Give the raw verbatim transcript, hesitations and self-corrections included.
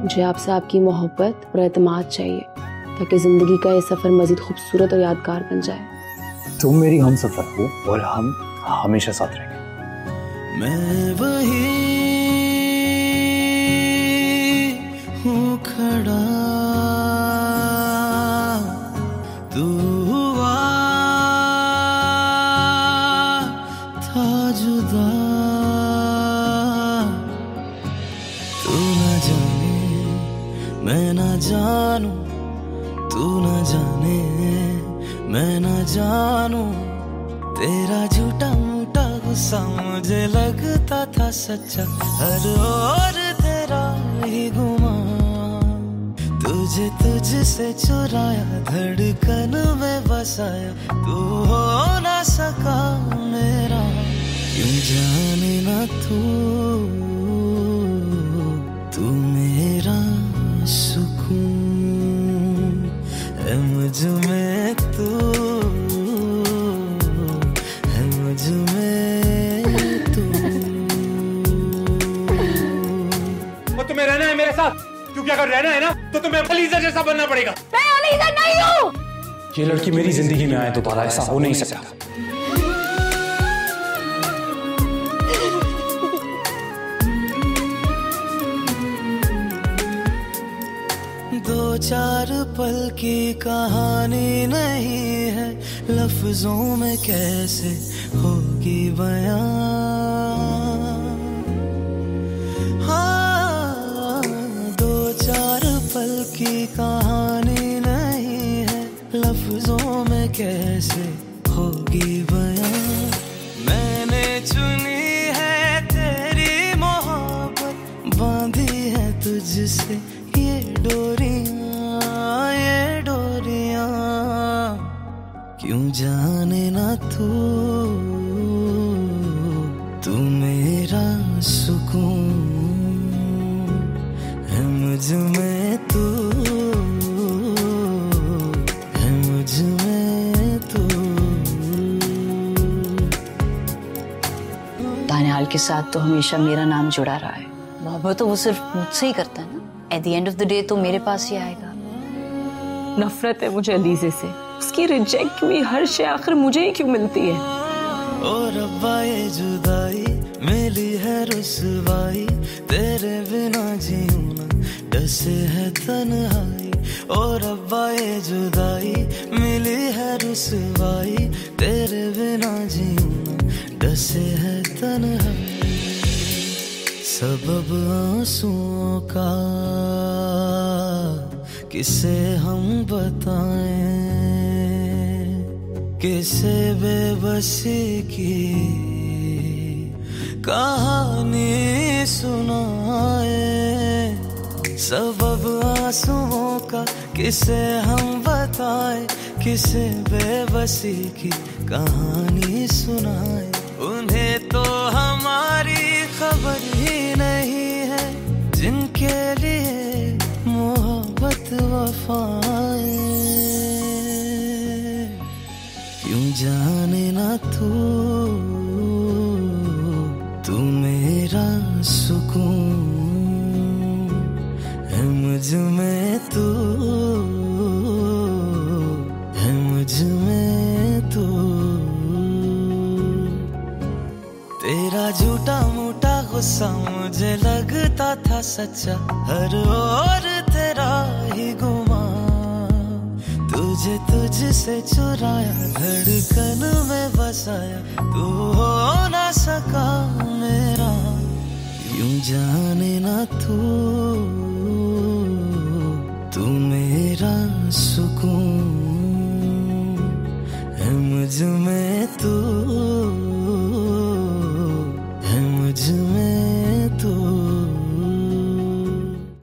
मुझे आपसे आपकी मोहब्बत और एतमाद चाहिए ताकि जिंदगी का ये सफर मजीद खूबसूरत और यादगार बन जाए। तुम मेरी हम सफर हो और हम हमेशा साथ रहेंगे। मैं वही हूँ खड़ा, तू हुआ था जुदा। तू न जाने मैं न जानू, तू न जाने मैं न जानू, तेरा झूठा मूठा गुस्सा मुझे लगता था सच्चा, हर ओर तेरा ही गुमा। तुझे तुझसे चुराया, धड़कन में बसाया, तू हो ना सका मेरा। क्यों जाने ना तू, तू मेरा सुकून है, मुझ में तू है, मुझ में तू। वो तुम्हें रहना है मेरे साथ, क्योंकि अगर रहना है ना तो तुम्हें अलीज़ा जैसा बनना पड़ेगा। मैं अलीज़ा नहीं हूँ। ये लड़की मेरी जिंदगी में आए दोबारा ऐसा हो नहीं सकता। दो चार पल की कहानी नहीं है, लफ्जों में कैसे होगी बयां। हाँ, दो चार पल की कहानी नहीं है, लफ्जों में कैसे होगी बयां। मैंने चुनी है तेरी मोहब्बत, बांधी है तुझसे ये डोरियां, ये डोरियां। क्यों जाने ना तू, तू मेरा सुकून है, मुझ में तू है, मुझ में तू। दानियाल के साथ तो हमेशा मेरा नाम जुड़ा रहा है, मोहब्बत तो वो सिर्फ मुझसे ही करता है ना। At the end of the day तो मेरे पास ही आएगा। नफरत है मुझे अलीज़े से, उसकी रिजेक्ट हुई हर शे आखिर मुझे ही क्यों मिलती है। ओ रब्बा ये जुदाई मिली है रुसवाई, तेरे बिना जीऊं ना डसे है तन्हाई। ओ रब्बा ये जुदाई मिली है रुसवाई, तेरे बिना जीऊं ना डसे है तन्हाई। सबब आंसुओं का किसे हम बताएं, किसे बेबसी की कहानी सुनाए। सबब आंसुओं का किसे हम बताएं, किसे बेबसी की कहानी सुनाए। उन्हें तो हमारी खबर ही नहीं है, जिनके लिए मोहब्बत वफाएं। क्यों जाने ना तू, तू मेरा सुकून है, मुझ में तू है, मुझ में तू। तेरा झूठा मूठा गुस्सा मुझे लगता था सच्चा, हर ओर तेरा ही गुमा। तुझे तुझसे चुराया, धड़कन में बसाया, तू हो ना सका मेरा। यूं जाने ना तू, तू मेरा सुकून है, मुझ में तू